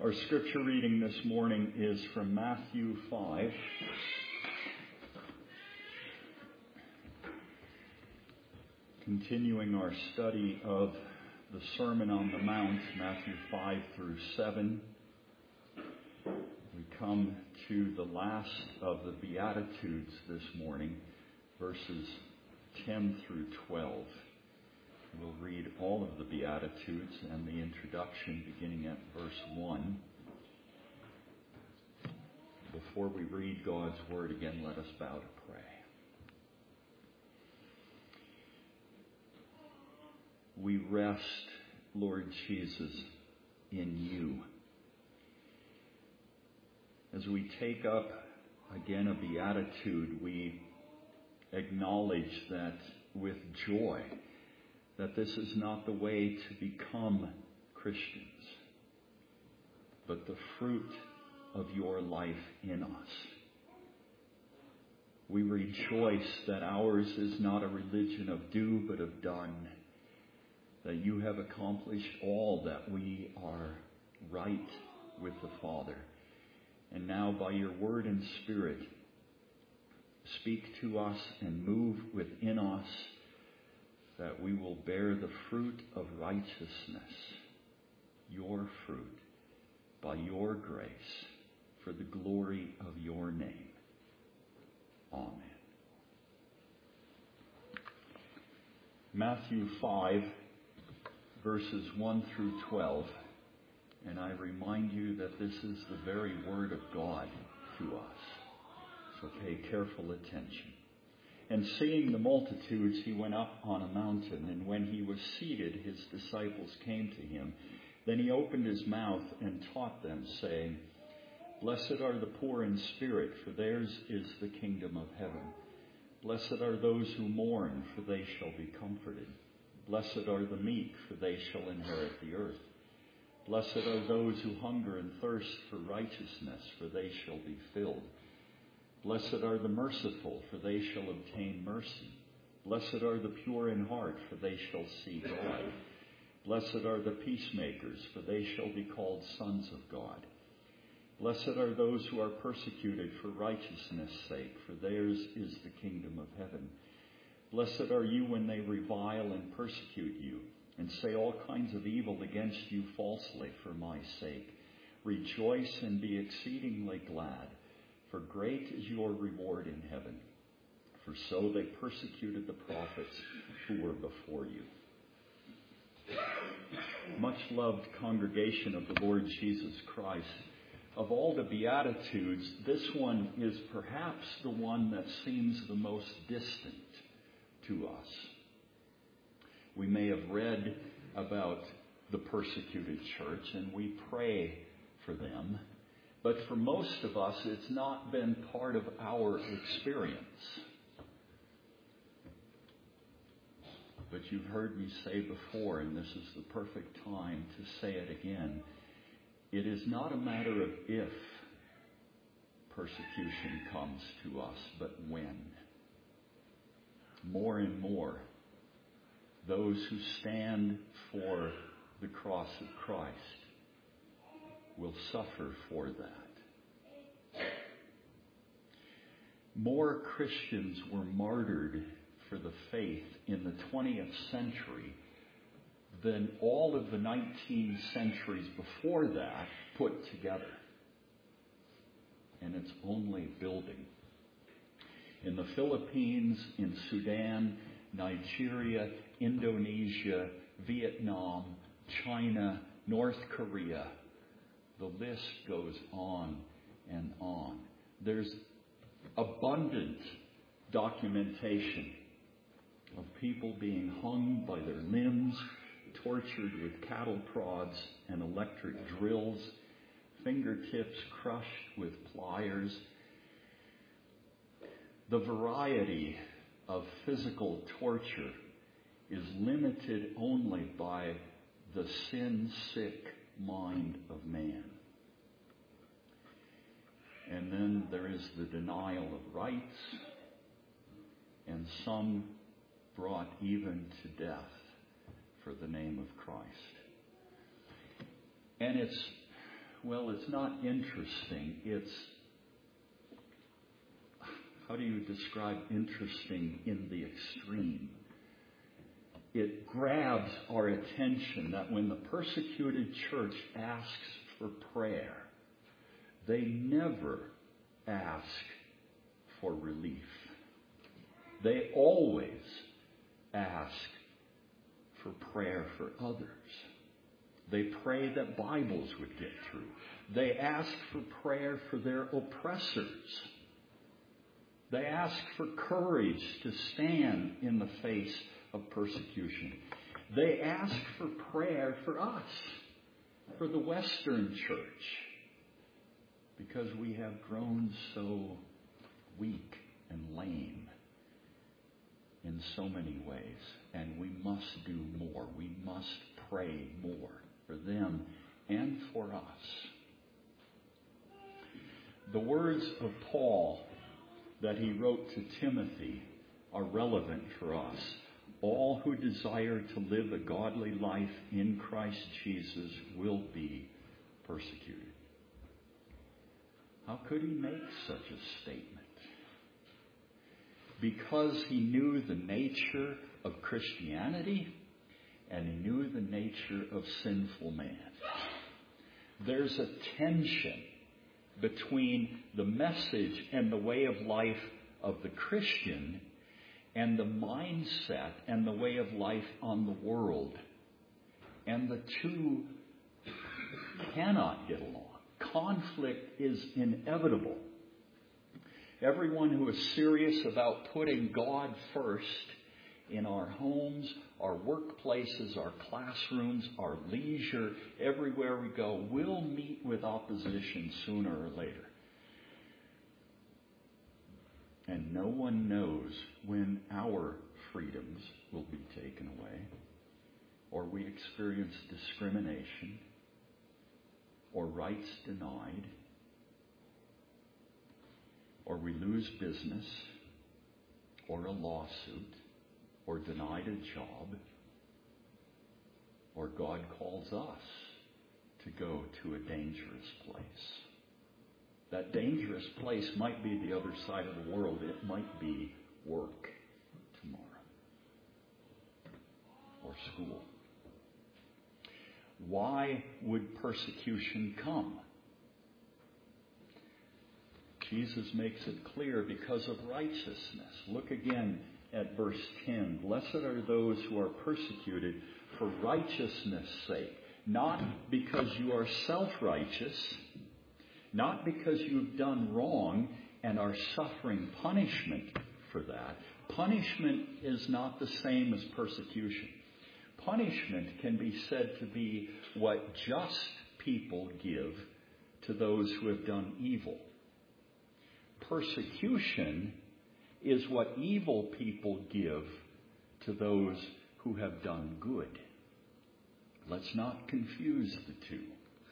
Our scripture reading this morning is from Matthew 5. Continuing our study of the Sermon on the Mount, Matthew 5 through 7. We come to the last of the Beatitudes this morning, verses 10 through 12. We'll read all of the Beatitudes and the introduction beginning at verse 1. Before we read God's Word again, let us bow to pray. We rest, Lord Jesus, in you. As we take up again a beatitude, we acknowledge that with joy that this is not the way to become Christians, but the fruit of your life in us. We rejoice that ours is not a religion of do but of done, that you have accomplished all that we are right with the Father. And now by your word and Spirit, speak to us and move within us, that we will bear the fruit of righteousness, your fruit, by your grace, for the glory of your name. Amen. Matthew 5, verses 1 through 12, and I remind you that this is the very word of God to us. So pay careful attention. And seeing the multitudes, he went up on a mountain, and when he was seated, his disciples came to him. Then he opened his mouth and taught them, saying, Blessed are the poor in spirit, for theirs is the kingdom of heaven. Blessed are those who mourn, for they shall be comforted. Blessed are the meek, for they shall inherit the earth. Blessed are those who hunger and thirst for righteousness, for they shall be filled. Blessed are the merciful, for they shall obtain mercy. Blessed are the pure in heart, for they shall see God. Blessed are the peacemakers, for they shall be called sons of God. Blessed are those who are persecuted for righteousness' sake, for theirs is the kingdom of heaven. Blessed are you when they revile and persecute you, and say all kinds of evil against you falsely for my sake. Rejoice and be exceedingly glad, for great is your reward in heaven. For so they persecuted the prophets who were before you. Much loved congregation of the Lord Jesus Christ, of all the Beatitudes, this one is perhaps the one that seems the most distant to us. We may have read about the persecuted church, and we pray for them. But for most of us, it's not been part of our experience. But you've heard me say before, and this is the perfect time to say it again, it is not a matter of if persecution comes to us, but when. More and more, those who stand for the cross of Christ will suffer for that. More Christians were martyred for the faith in the 20th century than all of the 19 centuries before that put together. And it's only building. In the Philippines, in Sudan, Nigeria, Indonesia, Vietnam, China, North Korea, the list goes on and on. There's abundant documentation of people being hung by their limbs, tortured with cattle prods and electric drills, fingertips crushed with pliers. The variety of physical torture is limited only by the sin-sick mind of man. And then there is the denial of rights, and some brought even to death for the name of Christ. And it's Well, it's not interesting. It's, how do you describe interesting in the extreme? It grabs our attention that when the persecuted church asks for prayer, they never ask for relief. They always ask for prayer for others. They pray that Bibles would get through. They ask for prayer for their oppressors. They ask for courage to stand in the face of persecution. They ask for prayer for us, for the Western church, because we have grown so weak and lame in so many ways, and we must do more. We must pray more for them and for us. The words of Paul that he wrote to Timothy are relevant for us. All who desire to live a godly life in Christ Jesus will be persecuted. How could he make such a statement? Because he knew the nature of Christianity and he knew the nature of sinful man. There's a tension between the message and the way of life of the Christian and the mindset and the way of life on the world. And the two cannot get along. Conflict is inevitable. Everyone who is serious about putting God first in our homes, our workplaces, our classrooms, our leisure, everywhere we go, will meet with opposition sooner or later. And no one knows when our freedoms will be taken away, or we experience discrimination, or rights denied, or we lose business, or a lawsuit, or denied a job, or God calls us to go to a dangerous place. That dangerous place might be the other side of the world. It might be work tomorrow, or school. Why would persecution come? Jesus makes it clear, because of righteousness. Look again at verse 10. Blessed are those who are persecuted for righteousness' sake. Not because you are self-righteous, not because you've done wrong and are suffering punishment for that. Punishment is not the same as persecution. Punishment can be said to be what just people give to those who have done evil. Persecution is what evil people give to those who have done good. Let's not confuse the two.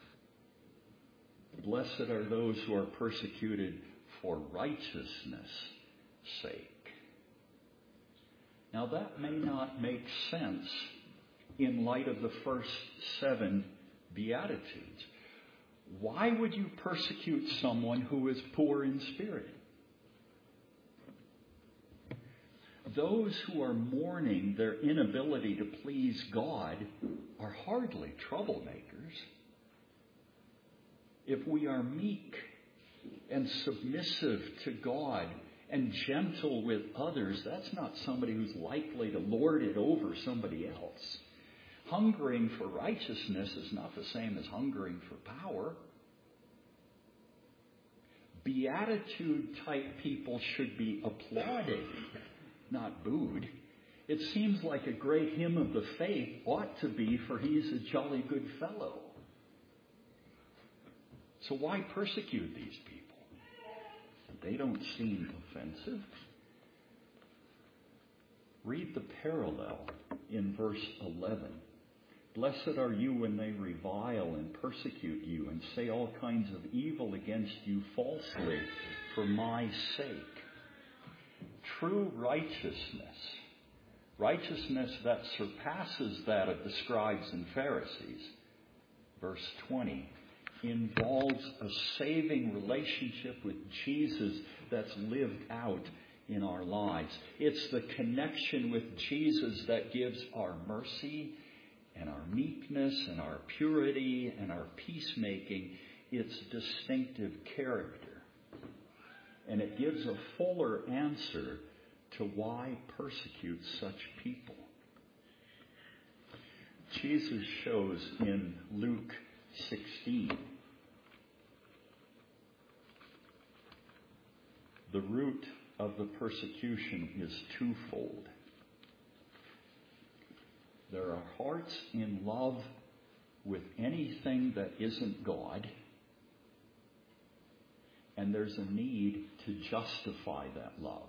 Blessed are those who are persecuted for righteousness' sake. Now that may not make sense in light of the first 7 Beatitudes. Why would you persecute someone who is poor in spirit? Those who are mourning their inability to please God are hardly troublemakers. If we are meek and submissive to God and gentle with others, that's not somebody who's likely to lord it over somebody else. Hungering for righteousness is not the same as hungering for power. Beatitude-type people should be applauded, not booed. It seems like a great hymn of the faith ought to be, for he's a jolly good fellow. So why persecute these people? They don't seem offensive. Read the parallel in verse 11. Blessed are you when they revile and persecute you and say all kinds of evil against you falsely for my sake. True righteousness, righteousness that surpasses that of the scribes and Pharisees, verse 20, involves a saving relationship with Jesus that's lived out in our lives. It's the connection with Jesus that gives our mercy and our meekness and our purity and our peacemaking its distinctive character. And it gives a fuller answer to why persecute such people. Jesus shows in Luke 16 the root of the persecution is twofold. There are hearts in love with anything that isn't God, and there's a need to justify that love.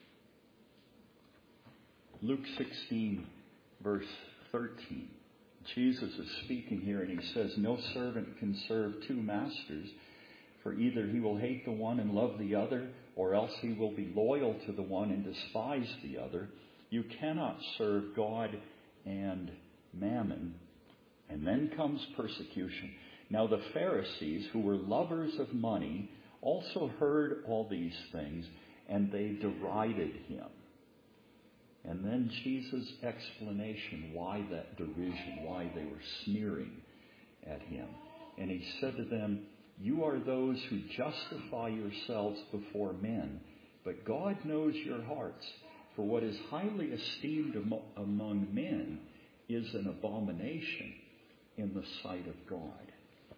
Luke 16, verse 13. Jesus is speaking here, and he says, "No servant can serve two masters, for either he will hate the one and love the other, or else he will be loyal to the one and despise the other. You cannot serve God and mammon." And then comes persecution. Now the Pharisees, who were lovers of money, also heard all these things, and they derided him. And then Jesus' explanation why that derision, why they were sneering at him. And he said to them, "You are those who justify yourselves before men, but God knows your hearts. For what is highly esteemed among men is an abomination in the sight of God."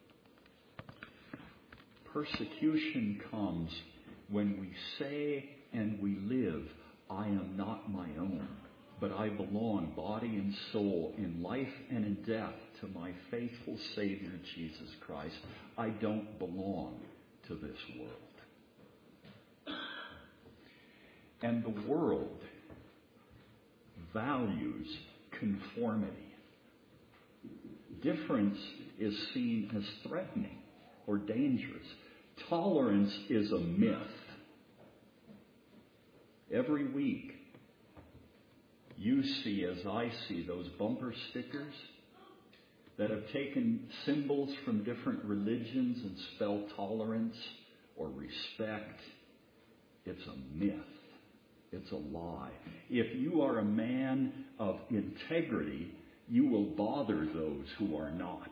Persecution comes when we say and we live, "I am not my own, but I belong, body and soul, in life and in death, to my faithful Savior, Jesus Christ. I don't belong to this world." And the world values conformity. Difference is seen as threatening or dangerous. Tolerance is a myth. Every week, you see, as I see, those bumper stickers that have taken symbols from different religions and spell tolerance or respect. It's a myth. It's a lie. If you are a man of integrity, you will bother those who are not.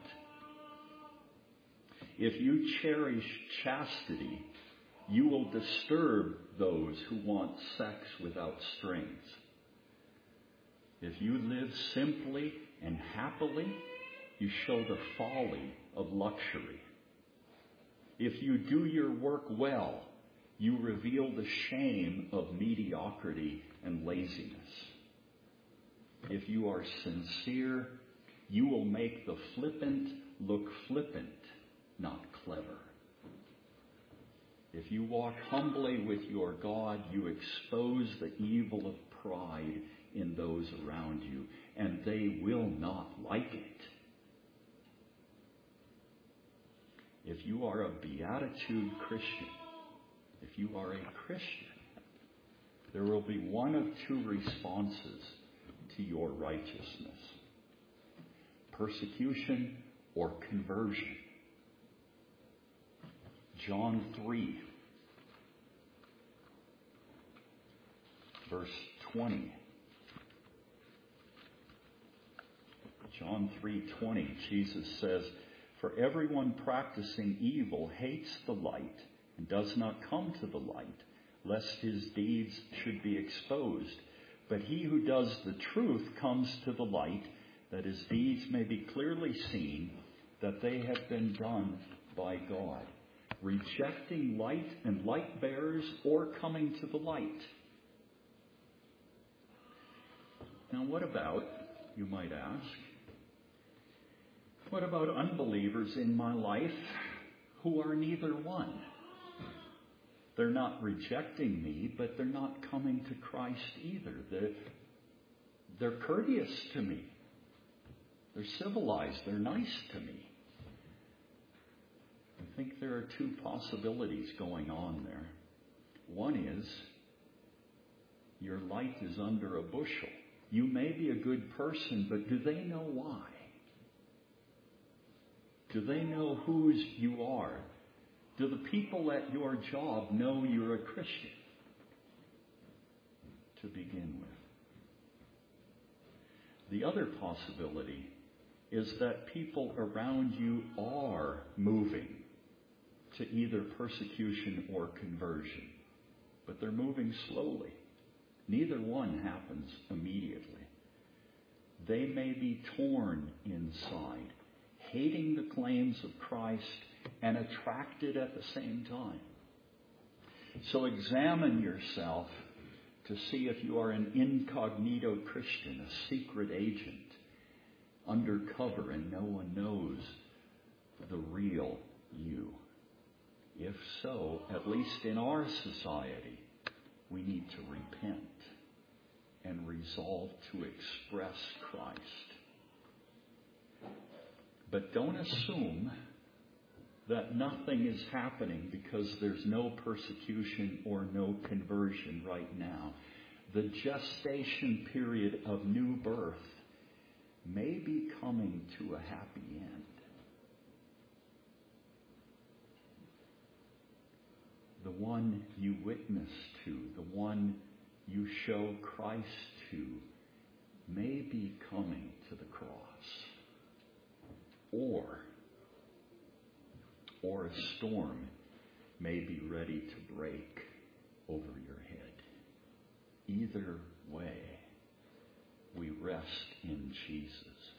If you cherish chastity, you will disturb those who want sex without strings. If you live simply and happily, you show the folly of luxury. If you do your work well, you reveal the shame of mediocrity and laziness. If you are sincere, you will make the flippant look flippant, not clever. If you walk humbly with your God, you expose the evil of pride in those around you, and they will not like it. If you are a beatitude Christian, if you are a Christian, there will be one of two responses to your righteousness: persecution or conversion. John 3, verse 20. John 3:20, Jesus says, "For everyone practicing evil hates the light and does not come to the light, lest his deeds should be exposed. But he who does the truth comes to the light, that his deeds may be clearly seen, that they have been done by God." Rejecting light and light bearers, or coming to the light. Now what about, you might ask, what about unbelievers in my life who are neither one? They're not rejecting me, but they're not coming to Christ either. They're courteous to me. They're civilized. They're nice to me. I think there are two possibilities going on there. One is, your light is under a bushel. You may be a good person, but do they know why? Do they know whose you are? Do the people at your job know you're a Christian? To begin with. The other possibility is that people around you are moving to either persecution or conversion, but they're moving slowly. Neither one happens immediately. They may be torn inside, hating the claims of Christ and attracted at the same time. So examine yourself to see if you are an incognito Christian, a secret agent, undercover, and no one knows the real you. If so, at least in our society, we need to repent and resolve to express Christ. But don't assume that nothing is happening because there's no persecution or no conversion right now. The gestation period of new birth may be coming to a happy end. The one you witness to, the one you show Christ to, may be coming to the cross. Or a storm may be ready to break over your head. Either way, we rest in Jesus.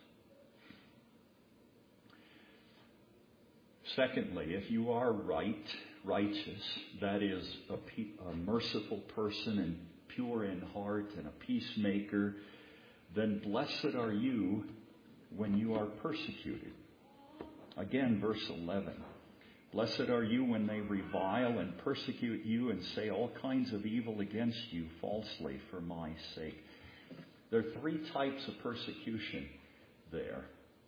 Secondly, if you are righteous, that is a merciful person and pure in heart and a peacemaker, then blessed are you when you are persecuted. Again, verse 11. Blessed are you when they revile and persecute you and say all kinds of evil against you falsely for my sake. There are three types of persecution there.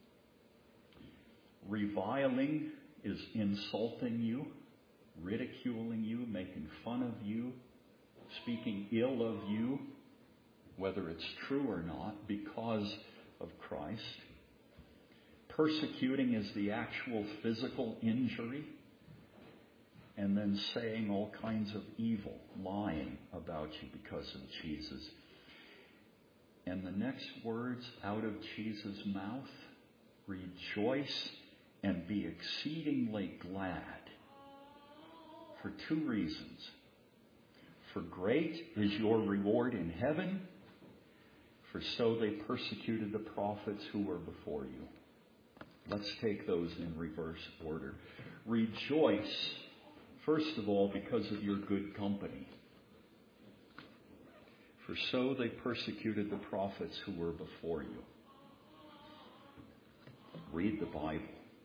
Reviling is insulting you, ridiculing you, making fun of you, speaking ill of you, whether it's true or not, because of Christ. Persecuting is the actual physical injury, and then saying all kinds of evil, lying about you because of Jesus. And the next words out of Jesus' mouth, rejoice and be exceedingly glad, for two reasons. For great is your reward in heaven, for so they persecuted the prophets who were before you. Let's take those in reverse order. Rejoice, first of all, because of your good company. For so they persecuted the prophets who were before you. Read the Bible.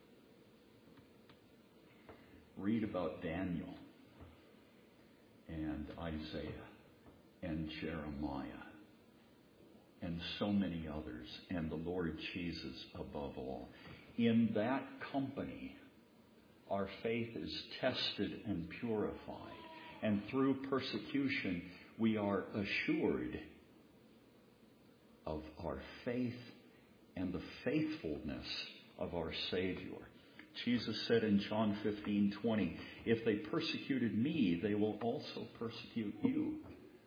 Read about Daniel and Isaiah and Jeremiah and so many others, and the Lord Jesus above all. In that company, our faith is tested and purified. And through persecution, we are assured of our faith and the faithfulness of our Savior. Jesus said in John 15:20, if they persecuted me, they will also persecute you.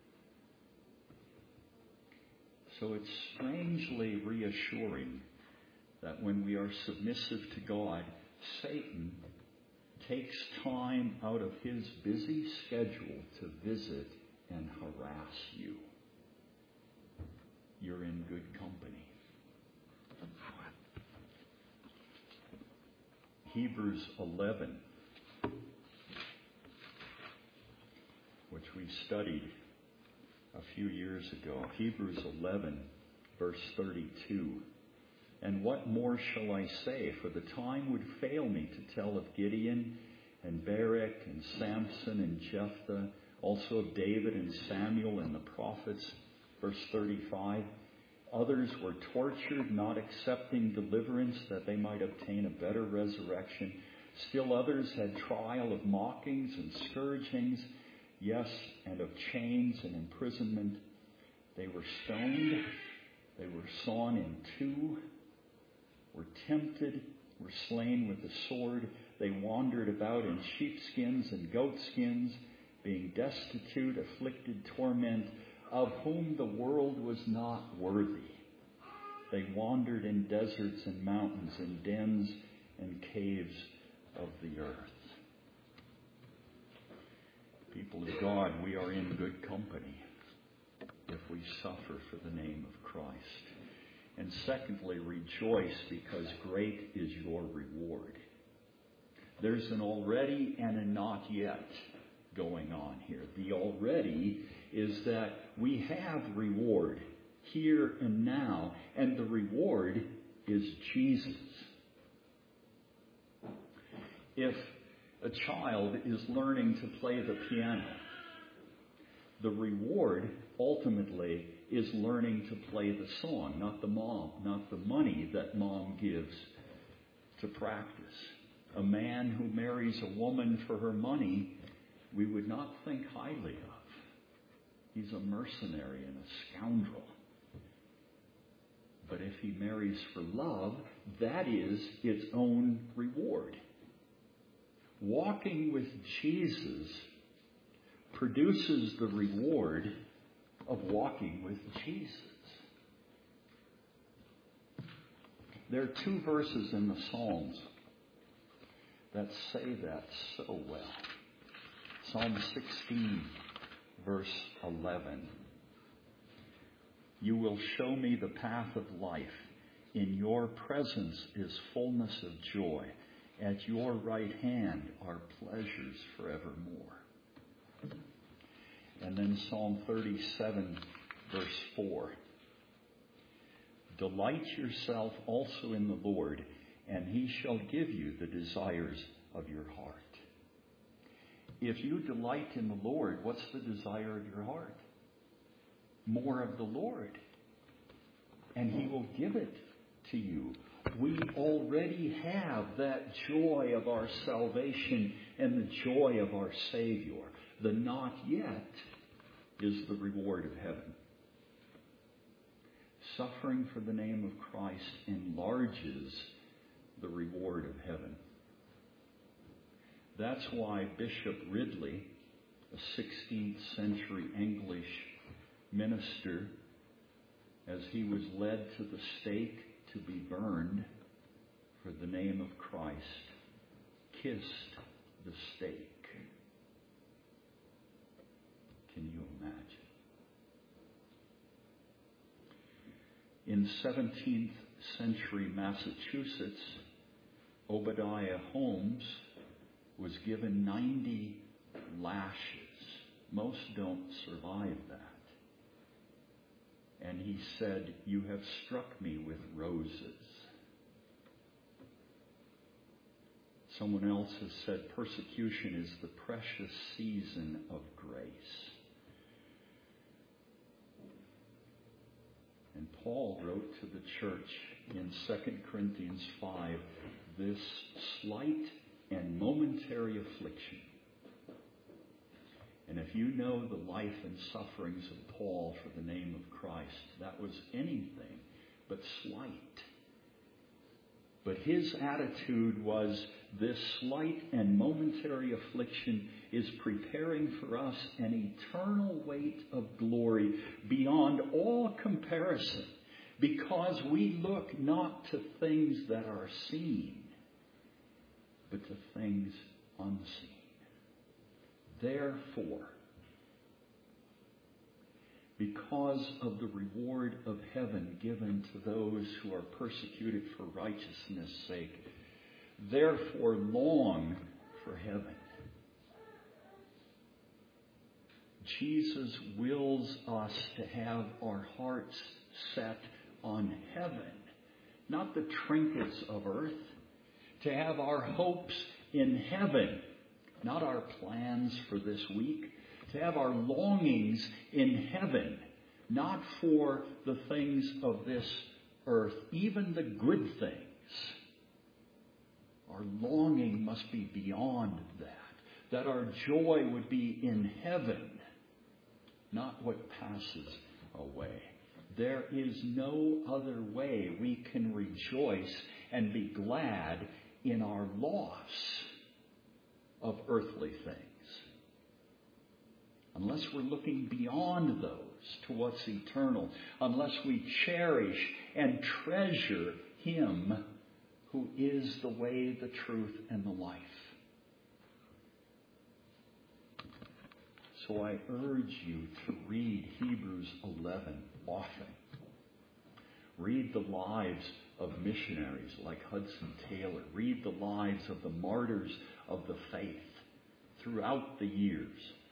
So it's strangely reassuring that when we are submissive to God, Satan takes time out of his busy schedule to visit and harass you. You're in good company. Hebrews 11, which we studied a few years ago. Hebrews 11, verse 32. And what more shall I say? For the time would fail me to tell of Gideon and Barak and Samson and Jephthah, also of David and Samuel and the prophets. Verse 35. Others were tortured, not accepting deliverance, that they might obtain a better resurrection. Still others had trial of mockings and scourgings, yes, and of chains and imprisonment. They were stoned, they were sawn in two, were tempted, were slain with the sword. They wandered about in sheepskins and goatskins, being destitute, afflicted, torment, of whom the world was not worthy. They wandered in deserts and mountains, in dens and caves of the earth. People of God, we are in good company if we suffer for the name of Christ. And secondly, rejoice because great is your reward. There's an already and a not yet going on here. The already is that we have reward here and now, and the reward is Jesus. If a child is learning to play the piano, the reward ultimately is learning to play the song, not the money that mom gives to practice. A man who marries a woman for her money, we would not think highly of. He's a mercenary and a scoundrel. But if he marries for love, that is its own reward. Walking with Jesus produces the reward of walking with Jesus. There are two verses in the Psalms that say that so well. Psalm 16, verse 11. You will show me the path of life. In your presence is fullness of joy. At your right hand are pleasures forevermore. And then Psalm 37, verse 4. Delight yourself also in the Lord, and he shall give you the desires of your heart. If you delight in the Lord, what's the desire of your heart? More of the Lord. And he will give it to you. We already have that joy of our salvation and the joy of our Savior. The not yet is the reward of heaven. Suffering for the name of Christ enlarges the reward of heaven. That's why Bishop Ridley, a 16th century English minister, as he was led to the stake to be burned for the name of Christ, kissed the stake. Can you imagine? In 17th century Massachusetts, Obadiah Holmes was given 90 lashes. Most don't survive that. And he said, "You have struck me with roses." Someone else has said, persecution is the precious season of grace. And Paul wrote to the church in 2 Corinthians 5, this slight and momentary affliction. And if you know the life and sufferings of Paul for the name of Christ, that was anything but slight. But his attitude was, this slight and momentary affliction is preparing for us an eternal weight of glory beyond all comparison, because we look not to things that are seen, but to things unseen. Therefore, because of the reward of heaven given to those who are persecuted for righteousness' sake, therefore long for heaven. Jesus wills us to have our hearts set on heaven, not the trinkets of earth, to have our hopes in heaven, not our plans for this week, to have our longings in heaven, not for the things of this earth, even the good things. Our longing must be beyond that our joy would be in heaven, not what passes away. There is no other way we can rejoice and be glad in our loss of earthly things. Unless we're looking beyond those to what's eternal, unless we cherish and treasure Him who is the way, the truth, and the life. So I urge you to read Hebrews 11 often. Read the lives of missionaries like Hudson Taylor. Read the lives of the martyrs of the faith throughout the years.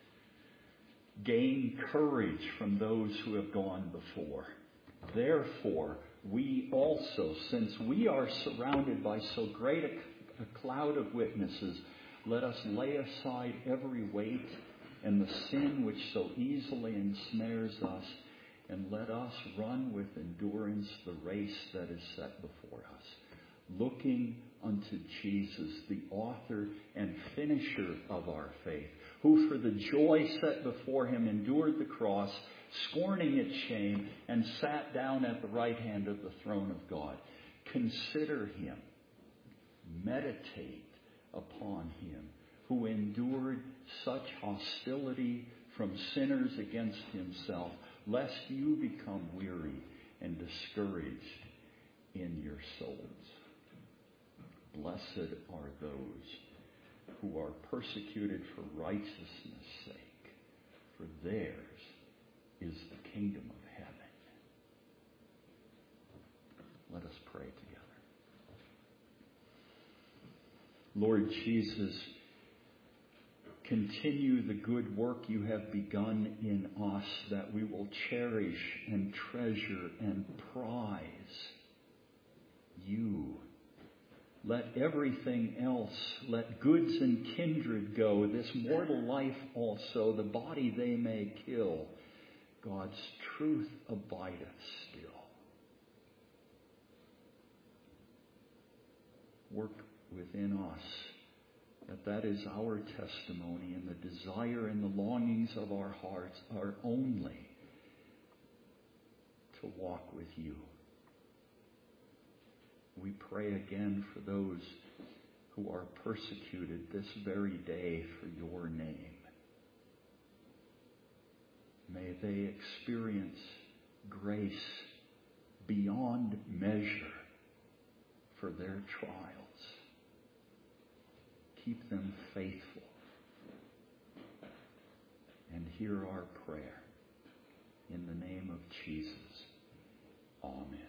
Gain courage from those who have gone before. Therefore, we also, since we are surrounded by so great a cloud of witnesses, let us lay aside every weight and the sin which so easily ensnares us, and let us run with endurance the race that is set before us, looking unto Jesus, the author and finisher of our faith, who for the joy set before him endured the cross, scorning its shame, and sat down at the right hand of the throne of God. Consider him, meditate upon him, who endured such hostility from sinners against himself, lest you become weary and discouraged in your souls. Blessed are those who are persecuted for righteousness' sake, for theirs is the kingdom of heaven. Let us pray together. Lord Jesus, continue the good work you have begun in us, that we will cherish and treasure and prize you. Let everything else, let goods and kindred go, this mortal life also, the body they may kill. God's truth abideth still. Work within us that is our testimony, and the desire and the longings of our hearts are only to walk with you. We pray again for those who are persecuted this very day for your name. May they experience grace beyond measure for their trials. Keep them faithful. And hear our prayer. In the name of Jesus. Amen.